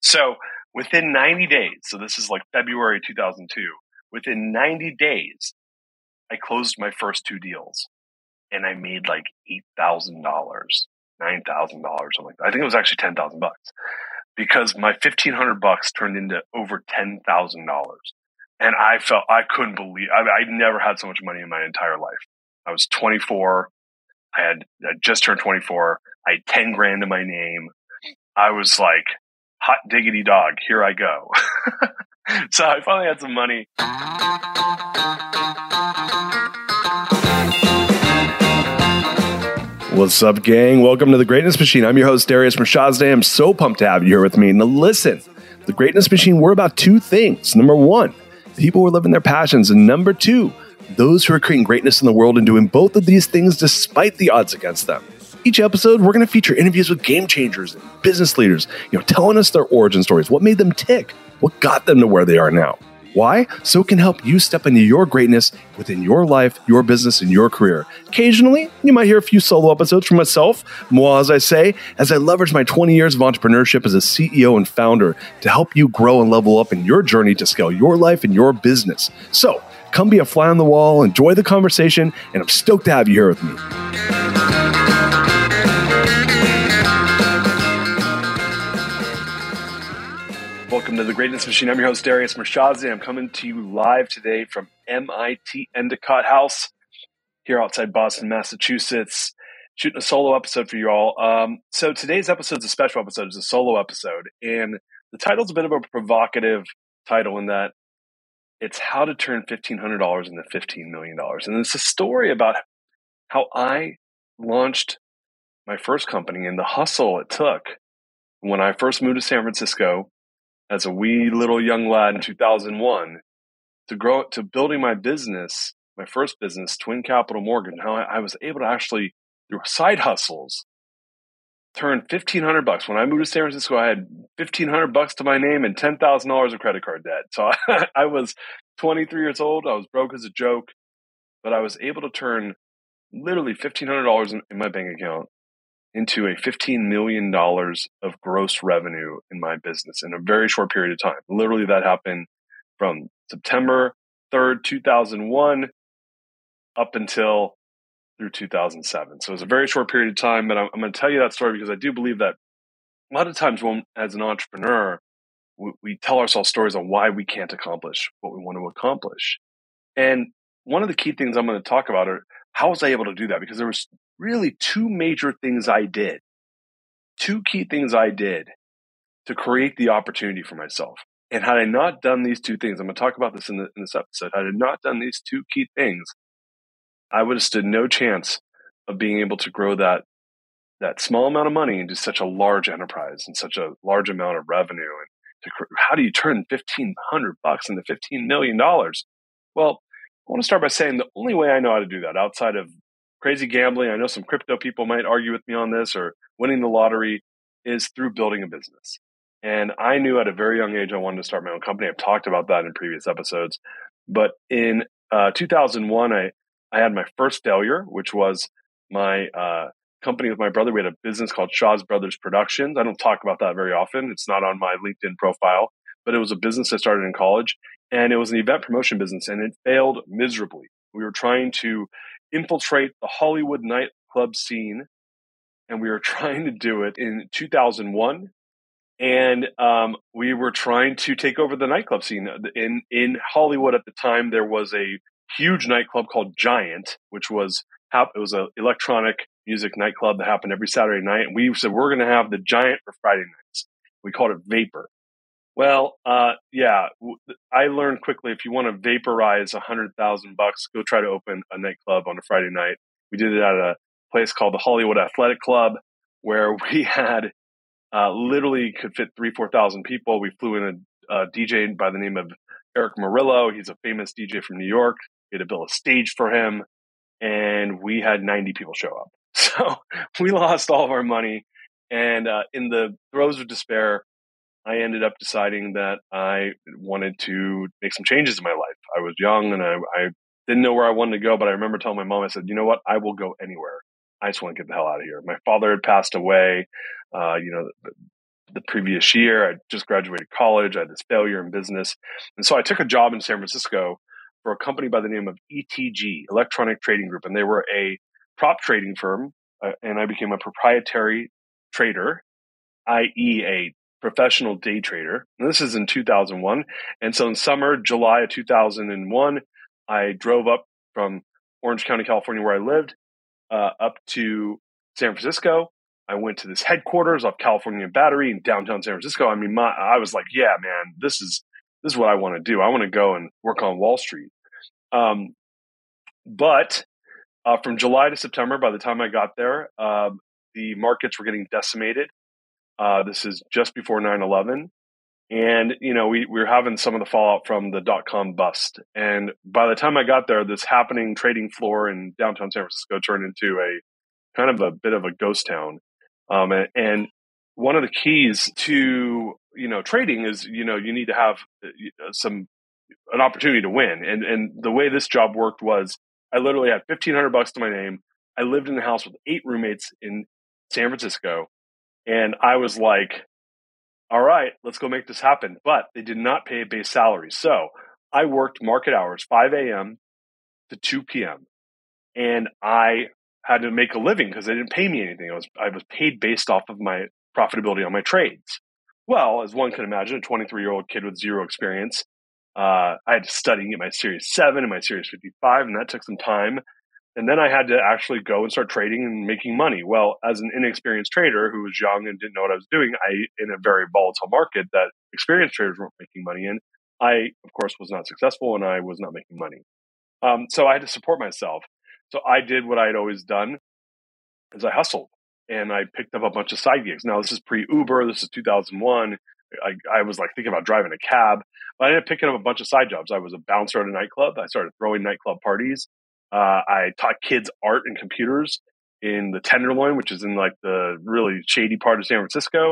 So within 90 days, so this is like February 2002, within 90 days, I closed my first 2 deals and I made like $8,000, $9,000, something like that. I think it was actually $10,000 because my $1,500 turned into over $10,000. And I couldn't believe, I never had so much money in my entire life. I was 24. I just turned 24. I had 10 grand in my name. I was like, hot diggity dog, here I go. So I finally had some money. What's up, gang? Welcome to The Greatness Machine. I'm your host, Darius Mirshahzadeh. I'm so pumped to have you here with me. Now listen, The Greatness Machine, we're about 2 things. Number 1, people who are living their passions. And number 2, those who are creating greatness in the world and doing both of these things despite the odds against them. Each episode, we're going to feature interviews with game changers and business leaders, telling us their origin stories, what made them tick, what got them to where they are now. Why? So it can help you step into your greatness within your life, your business, and your career. Occasionally, you might hear a few solo episodes from myself, moi, as I say, as I leverage my 20 years of entrepreneurship as a CEO and founder to help you grow and level up in your journey to scale your life and your business. So, come be a fly on the wall, enjoy the conversation, and I'm stoked to have you here with me. Welcome to The Greatness Machine. I'm your host, Darius Mirshahzadeh. I'm coming to you live today from MIT Endicott House here outside Boston, Massachusetts, shooting a solo episode for you all. So today's episode is a special episode. It's a solo episode. And the title's a bit of a provocative title in that it's how to turn $1,500 into $15 million. And it's a story about how I launched my first company and the hustle it took when I first moved to San Francisco as a wee little young lad in 2001 to grow to building my business, my first business, Twin Capital Mortgage. How I was able to actually, through side hustles, turn $1,500. When I moved to San Francisco, I had $1,500 to my name and $10,000 of credit card debt. So I was 23 years old. I was broke as a joke, but I was able to turn literally $1,500 in my bank account into a $15 million of gross revenue in my business in a very short period of time. Literally, that happened from September 3rd, 2001 up until through 2007. So it was a very short period of time, but I'm going to tell you that story because I do believe that a lot of times when, as an entrepreneur, we tell ourselves stories on why we can't accomplish what we want to accomplish. And one of the key things I'm going to talk about are how was I able to do that? Because there was really 2 major things I did, 2 key things I did to create the opportunity for myself. And had I not done these 2 things, I'm going to talk about this in this episode. Had I not done these 2 key things, I would have stood no chance of being able to grow that small amount of money into such a large enterprise and such a large amount of revenue. And how do you turn $1,500 into $15 million? Well, I want to start by saying the only way I know how to do that outside of crazy gambling, I know some crypto people might argue with me on this, or winning the lottery, is through building a business. And I knew at a very young age I wanted to start my own company. I've talked about that in previous episodes. But in 2001, I had my first failure, which was my company with my brother. We had a business called Shaw's Brothers Productions. I don't talk about that very often. It's not on my LinkedIn profile, but it was a business I started in college. And it was an event promotion business, and it failed miserably. We were trying to infiltrate the Hollywood nightclub scene, and we were trying to do it in 2001. And we were trying to take over the nightclub scene. In Hollywood at the time, there was a huge nightclub called Giant, which was an electronic music nightclub that happened every Saturday night. And we said, we're going to have the Giant for Friday nights. We called it Vapor. Well, I learned quickly if you want to vaporize $100,000, go try to open a nightclub on a Friday night. We did it at a place called the Hollywood Athletic Club, where we had literally could fit 3,000-4,000 people. We flew in a DJ by the name of Eric Murillo. He's a famous DJ from New York. We had to build a stage for him, and we had 90 people show up. So we lost all of our money, and in the throes of despair, I ended up deciding that I wanted to make some changes in my life. I was young and I didn't know where I wanted to go, but I remember telling my mom, I said, you know what? I will go anywhere. I just want to get the hell out of here. My father had passed away, the previous year. I just graduated college. I had this failure in business. And so I took a job in San Francisco for a company by the name of ETG, Electronic Trading Group. And they were a prop trading firm. And I became a proprietary trader, i.e. a professional day trader. And this is in 2001. And so in summer, July of 2001, I drove up from Orange County, California, where I lived, up to San Francisco. I went to this headquarters off California Battery in downtown San Francisco. I mean, I was like, yeah, man, this is what I want to do. I want to go and work on Wall Street. But from July to September, by the time I got there, the markets were getting decimated. This is just before 9/11. And, we were having some of the fallout from the dot-com bust. And by the time I got there, this happening trading floor in downtown San Francisco turned into a kind of a bit of a ghost town. And one of the keys to, trading is, you need to have an opportunity to win. And the way this job worked was I literally had $1,500 to my name. I lived in a house with 8 roommates in San Francisco. And I was like, all right, let's go make this happen. But they did not pay a base salary. So I worked market hours, 5 a.m. to 2 p.m. And I had to make a living because they didn't pay me anything. I was paid based off of my profitability on my trades. Well, as one can imagine, a 23-year-old kid with zero experience, I had to study and get my Series 7 and my Series 55, and that took some time. And then I had to actually go and start trading and making money. Well, as an inexperienced trader who was young and didn't know what I was doing, in a very volatile market that experienced traders weren't making money in, I, of course, was not successful and I was not making money. So I had to support myself. So I did what I had always done, is I hustled and I picked up a bunch of side gigs. Now, this is pre-Uber. This is 2001. I was like thinking about driving a cab, but I ended up picking up a bunch of side jobs. I was a bouncer at a nightclub. I started throwing nightclub parties. I taught kids art and computers in the Tenderloin, which is in like the really shady part of San Francisco.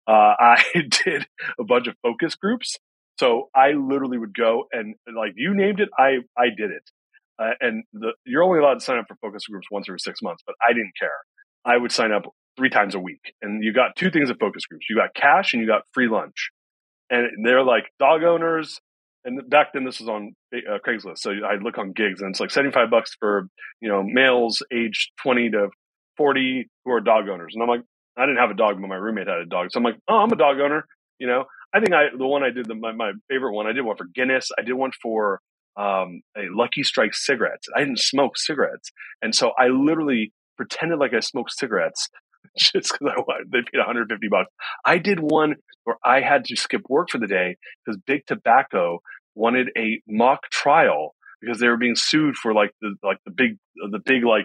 I did a bunch of focus groups. So I literally would go and, like you named it, I did it. And you're only allowed to sign up for focus groups once every 6 months, but I didn't care. I would sign up 3 times a week. And you got 2 things at focus groups. You got cash and you got free lunch. And they're like dog owners. And back then this was on Craigslist. So I'd look on gigs and it's like $75 for, males aged 20 to 40 who are dog owners. And I'm like, I didn't have a dog, but my roommate had a dog. So I'm like, oh, I'm a dog owner. I think the one I did, my favorite one, I did one for Guinness. I did one for a Lucky Strike cigarettes. I didn't smoke cigarettes. And so I literally pretended like I smoked cigarettes just because they paid $150. I did one where I had to skip work for the day because Big Tobacco wanted a mock trial because they were being sued for one of the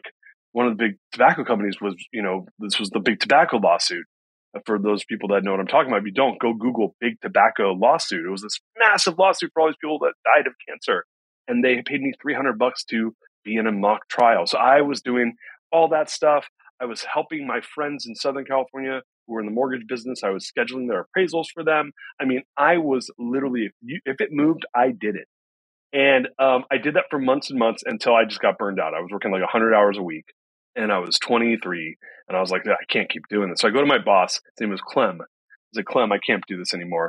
big tobacco companies was, this was the Big Tobacco lawsuit. For those people that know what I'm talking about, if you don't, go Google Big Tobacco lawsuit. It was this massive lawsuit for all these people that died of cancer. And they paid me $300 to be in a mock trial. So I was doing all that stuff. I was helping my friends in Southern California who were in the mortgage business. I was scheduling their appraisals for them. I mean, I was literally, if it moved, I did it. And I did that for months and months until I just got burned out. I was working like 100 hours a week and I was 23 and I was like, I can't keep doing this. So I go to my boss. His name was Clem. I was like, Clem, I can't do this anymore.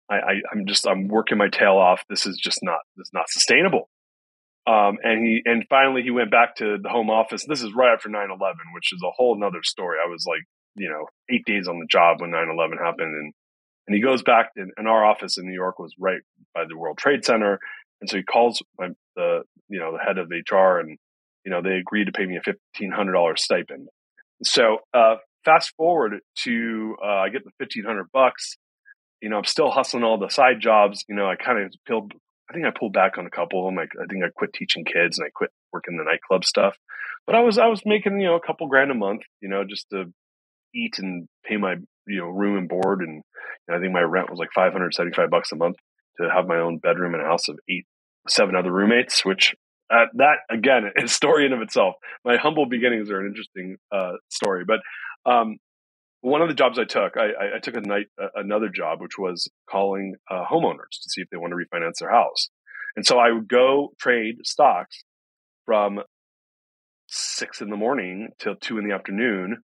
I'm working my tail off. This is not sustainable. And finally he went back to the home office. This is right after 9/11, which is a whole nother story. I was like, 8 days on the job when 9/11 happened. And he goes back and our office in New York was right by the World Trade Center. And so he calls the head of HR and, they agreed to pay me a $1,500 stipend. So, fast forward to, I get the $1,500. I'm still hustling all the side jobs. I think I pulled back on a couple of them. I think I quit teaching kids and I quit working the nightclub stuff. But I was making, a couple grand a month, just to eat and pay my, room and board. And I think my rent was like $575 a month to have my own bedroom in a house of 7 other roommates, which that again is a story in of itself. My humble beginnings are an interesting story. But one of the jobs I took another job, which was calling homeowners to see if they want to refinance their house. And so I would go trade stocks from 6 in the morning till 2 in the afternoon.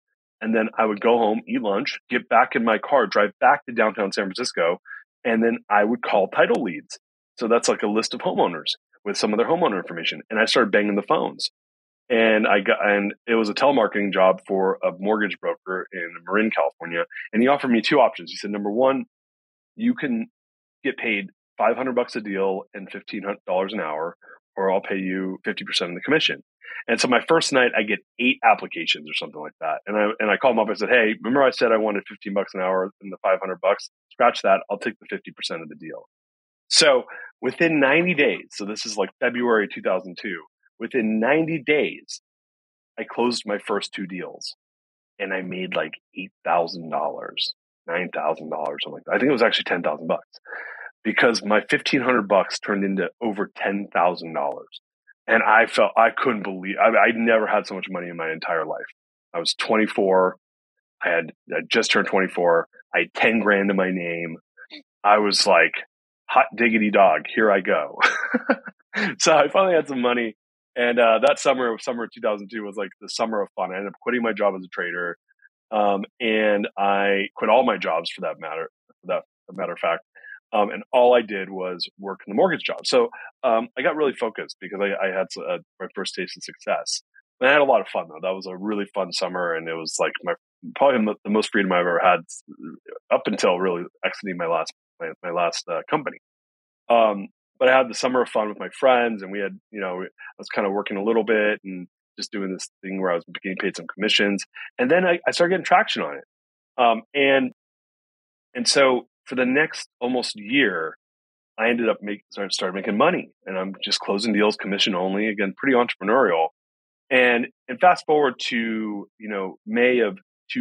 And then I would go home, eat lunch, get back in my car, drive back to downtown San Francisco, and then I would call title leads. So that's like a list of homeowners with some of their homeowner information. And I started banging the phones. And it was a telemarketing job for a mortgage broker in Marin, California. And he offered me two options. He said, number one, you can get paid $500 a deal and $1,500 an hour, or I'll pay you 50% of the commission. And so my first night, I get 8 applications or something like that. And I called him up. I said, hey, remember I said I wanted $15 an hour and the $500? Scratch that. I'll take the 50% of the deal. So within 90 days, so this is like February 2002, within 90 days, I closed my first 2 deals and I made like $8,000, $9,000, something like that. I think it was actually $10,000 because my $1,500 turned into over $10,000. And I couldn't believe, I'd never had so much money in my entire life. I was 24. I just turned 24. I had 10 grand in my name. I was like, hot diggity dog, here I go. So I finally had some money. And that summer of 2002 was like the summer of fun. I ended up quitting my job as a trader. And I quit all my jobs for that matter of fact. And all I did was work in the mortgage job. So I got really focused because I had my first taste of success. And I had a lot of fun, though. That was a really fun summer. And it was like probably the most freedom I've ever had up until really exiting my last company. But I had the summer of fun with my friends, and we had, I was kind of working a little bit and just doing this thing where I was getting paid some commissions. And then I started getting traction on it. And so for the next almost year, I ended up started making money, and I'm just closing deals, commission only, again, pretty entrepreneurial. And fast forward to, May of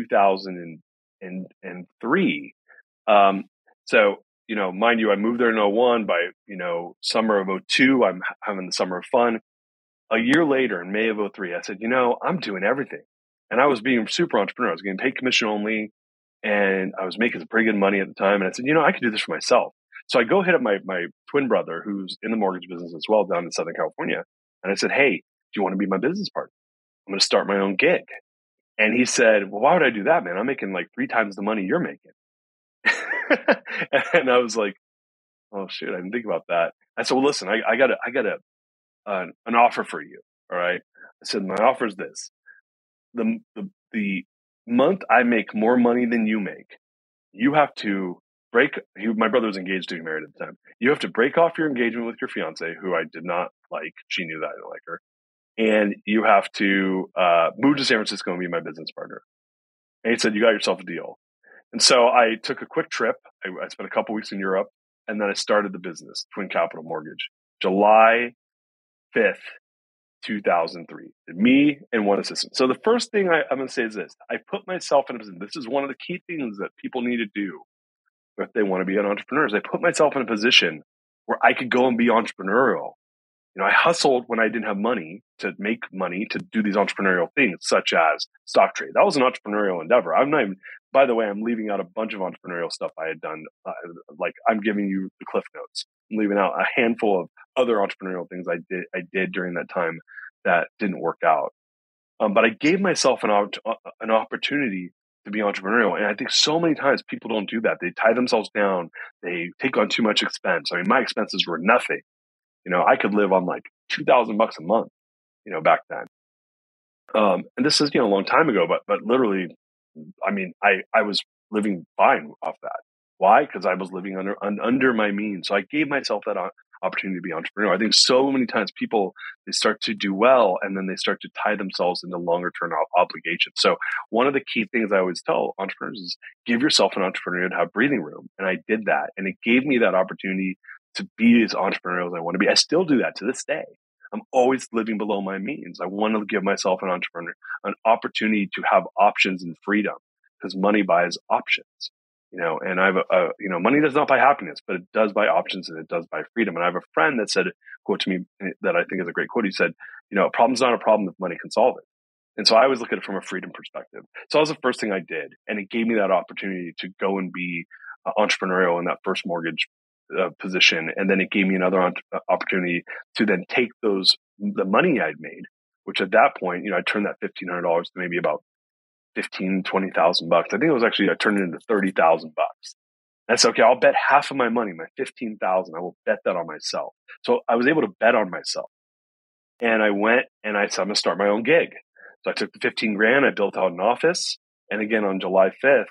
2003. So, mind you, I moved there in 2001. By, summer of 2002, I'm having the summer of fun. A year later, in May of 2003, I said, I'm doing everything. And I was being super entrepreneurial. I was getting paid commission only, and I was making some pretty good money at the time. And I said, I could do this for myself. So I go hit up my twin brother, who's in the mortgage business as well, down in Southern California. And I said, hey, do you want to be my business partner? I'm going to start my own gig. And he said, well, why would I do that, man? I'm making like 3 times the money you're making. And I was like, oh shoot, I didn't think about that. I said, well, listen, I got an offer for you. All right. I said, my offer is this. The month I make more money than you make, you have to my brother was engaged to be married at the time. You have to break off your engagement with your fiance, who I did not like. She knew that I didn't like her. And you have to move to San Francisco and be my business partner. And he said, you got yourself a deal. And so I took a quick trip. I spent a couple weeks in Europe, and then I started the business, Twin Capital Mortgage, July 5th, 2003. Me and one assistant. So the first thing I'm going to say is this. I put myself in a position. This is one of the key things that people need to do if they want to be an entrepreneur. I put myself in a position where I could go and be entrepreneurial. I hustled when I didn't have money to make money to do these entrepreneurial things, such as stock trade. That was an entrepreneurial endeavor. By the way, I'm leaving out a bunch of entrepreneurial stuff I had done. Like I'm giving you the cliff notes. I'm leaving out a handful of other entrepreneurial things I did during that time that didn't work out. But I gave myself an opportunity to be entrepreneurial. And I think so many times people don't do that. They tie themselves down. They take on too much expense. I mean, my expenses were nothing. I could live on like $2,000 a month, back then. And this is, a long time ago, but literally, I mean, I was living fine off that. Why? Because I was living under my means. So I gave myself that opportunity to be entrepreneurial. I think so many times people, they start to do well, and then they start to tie themselves into longer term obligations. So one of the key things I always tell entrepreneurs is give yourself an opportunity to have breathing room. And I did that. And it gave me that opportunity to be as entrepreneurial as I want to be. I still do that to this day. I'm always living below my means. I want to give myself an opportunity to have options and freedom, because money buys options, and I have money does not buy happiness, but it does buy options, and it does buy freedom. And I have a friend that said a quote to me that I think is a great quote. He said, a problem's not a problem if money can solve it. And so I always look at it from a freedom perspective. So that was the first thing I did. And it gave me that opportunity to go and be entrepreneurial in that first mortgage position. And then it gave me another opportunity to then take the money I'd made, which at that point, I turned that $1,500 to maybe about $15,000-$20,000. I think it was actually, I turned it into $30,000. And so, okay, I'll bet half of my money, my 15,000, I will bet that on myself. So I was able to bet on myself. And I went and I said, I'm going to start my own gig. So I took the 15 grand, I built out an office. And again, on July 5th,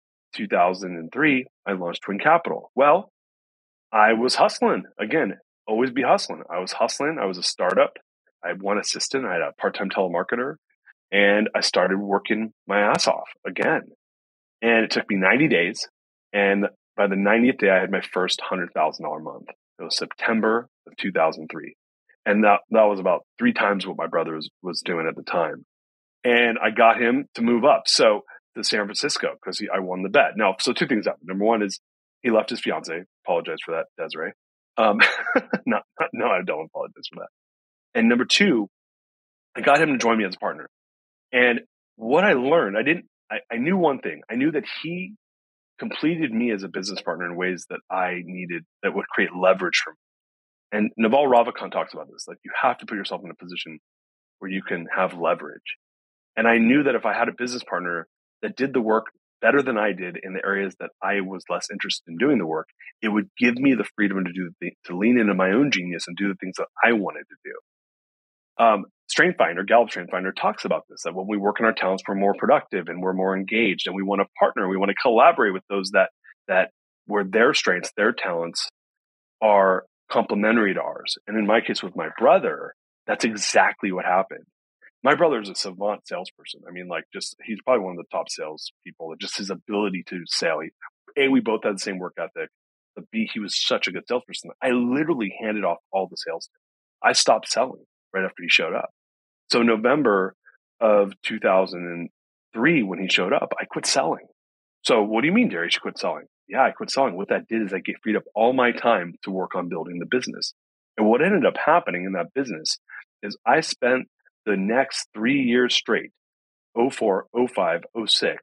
2003, I launched Twin Capital. Well, I was hustling. Again, always be hustling. I was hustling. I was a startup. I had one assistant. I had a part-time telemarketer. And I started working my ass off again. And it took me 90 days. And by the 90th day, I had my first $100,000 month. It was September of 2003. And that was about 3 times what my brother was doing at the time. And I got him to move up. So to San Francisco, because I won the bet. Now, so 2 things happened. Number one is he left his fiance. Apologize for that, Desiree. No, I don't apologize for that. And number 2, I got him to join me as a partner. And what I learned, I knew one thing. I knew that he completed me as a business partner in ways that I needed, that would create leverage for me. And Naval Ravikant talks about this. Like, you have to put yourself in a position where you can have leverage. And I knew that if I had a business partner that did the work better than I did in the areas that I was less interested in doing the work, it would give me the freedom to lean into my own genius and do the things that I wanted to do. Strength Finder, Gallup Strength Finder talks about this, that when we work on our talents, we're more productive and we're more engaged, and we want to partner. We want to collaborate with those that where their strengths, their talents are complementary to ours. And in my case with my brother, that's exactly what happened. My brother is a savant salesperson. I mean, like, just, he's probably one of the top sales people. Just his ability to sell. We both had the same work ethic. But B, he was such a good salesperson. I literally handed off all the sales to him. I stopped selling right after he showed up. So November of 2003, when he showed up, I quit selling. So what do you mean, Darius, you quit selling? Yeah, I quit selling. What that did is I freed up all my time to work on building the business. And what ended up happening in that business is I spent the next 3 years straight, 04, 05, 06,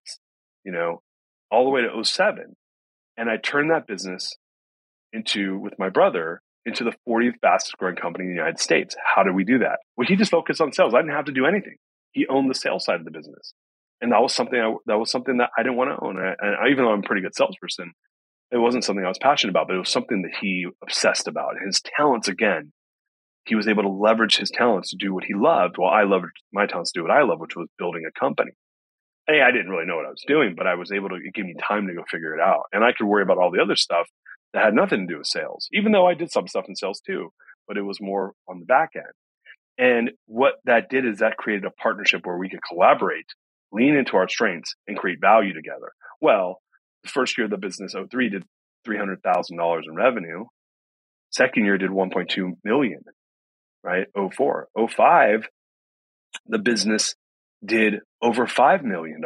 all the way to 07. And I turned that business with my brother, into the 40th fastest growing company in the United States. How did we do that? Well, he just focused on sales. I didn't have to do anything. He owned the sales side of the business. And that was something that I didn't want to own. And even though I'm a pretty good salesperson, it wasn't something I was passionate about, but it was something that he obsessed about. His talents, again, he was able to leverage his talents to do what he loved, while I leveraged my talents to do what I love, which was building a company. And I didn't really know what I was doing, but I was able to, it gave me time to go figure it out. And I could worry about all the other stuff that had nothing to do with sales, even though I did some stuff in sales too, but it was more on the back end. And what that did is that created a partnership where we could collaborate, lean into our strengths, and create value together. Well, the first year of the business, 03, did $300,000 in revenue. Second year did 1.2 million, right? 04, 05, the business did over $5 million.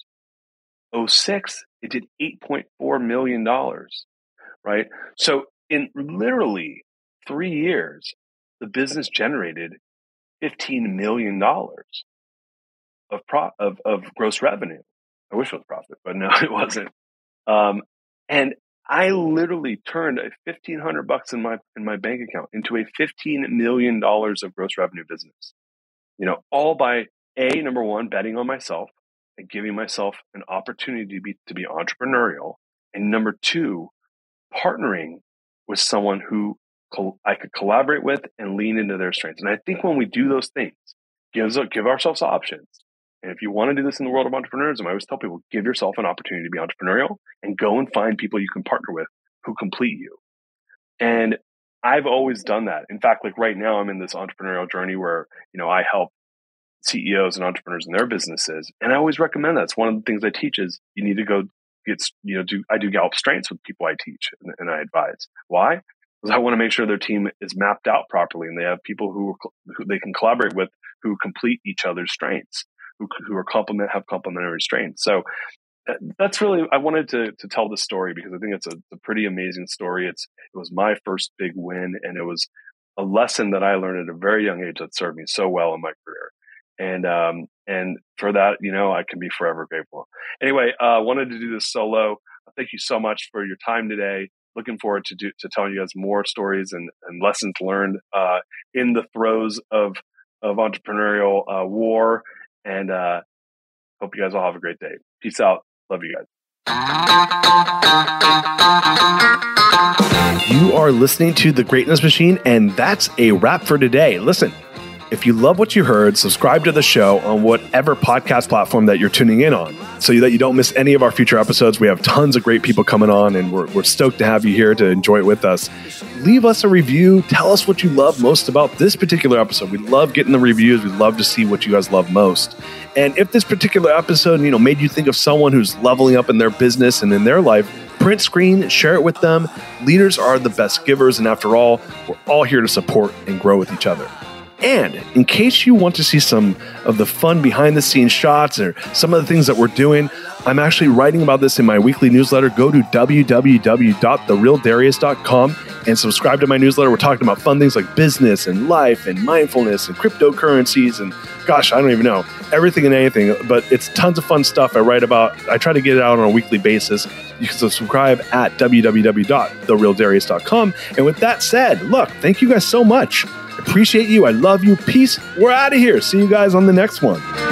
06, it did $8.4 million, right? So in literally 3 years, the business generated $15 million of gross revenue. I wish it was profit, but no, it wasn't. And I literally turned $1,500 in my bank account into a $15 million of gross revenue business. All by number one, betting on myself and giving myself an opportunity to be entrepreneurial, and number 2, partnering with someone who I could collaborate with and lean into their strengths. And I think when we do those things, give ourselves options. And if you want to do this in the world of entrepreneurism, I always tell people, give yourself an opportunity to be entrepreneurial and go and find people you can partner with who complete you. And I've always done that. In fact, like right now, I'm in this entrepreneurial journey where, I help CEOs and entrepreneurs in their businesses. And I always recommend that. It's one of the things I teach is you need to go I do Gallup Strengths with people I teach and I advise. Why? Because I want to make sure their team is mapped out properly and they have people who they can collaborate with who complete each other's strengths, who have complementary strengths. So that's really, I wanted to tell this story because I think it's a pretty amazing story. It was my first big win, and it was a lesson that I learned at a very young age that served me so well in my career. And for that, I can be forever grateful. Anyway, wanted to do this solo. Thank you so much for your time today. Looking forward to telling you guys more stories and lessons learned in the throes of entrepreneurial war. And Hope you guys all have a great day. Peace out. Love you guys. You are listening to The Greatness Machine, and that's a wrap for today. Listen, if you love what you heard, subscribe to the show on whatever podcast platform that you're tuning in on so that you don't miss any of our future episodes. We have tons of great people coming on, and we're stoked to have you here to enjoy it with us. Leave us a review. Tell us what you love most about this particular episode. We love getting the reviews. We love to see what you guys love most. And if this particular episode, made you think of someone who's leveling up in their business and in their life, print screen, share it with them. Leaders are the best givers, and after all, we're all here to support and grow with each other. And in case you want to see some of the fun behind-the-scenes shots or some of the things that we're doing, I'm actually writing about this in my weekly newsletter. Go to www.therealdarius.com and subscribe to my newsletter. We're talking about fun things like business and life and mindfulness and cryptocurrencies and gosh, I don't even know, everything and anything. But it's tons of fun stuff I write about. I try to get it out on a weekly basis. You can subscribe at www.therealdarius.com. And with that said, look, thank you guys so much. Appreciate you. I love you. Peace. We're out of here. See you guys on the next one.